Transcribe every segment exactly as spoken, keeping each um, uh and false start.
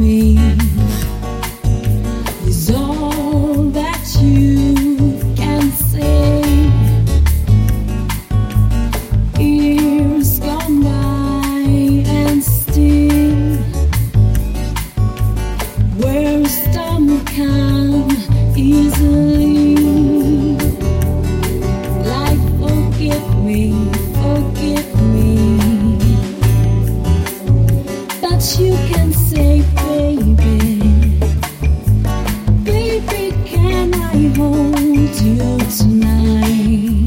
me is all that you can say. Years gone by and still, where a storm come easily. Like forgive me, forgive me, but you can say, baby, baby, can I hold you tonight?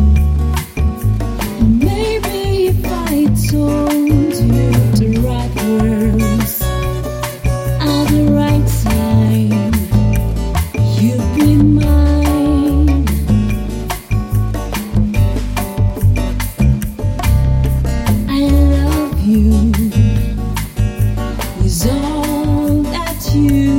Or maybe if I told you the right words at the right time, you'd be mine. I love you is all that you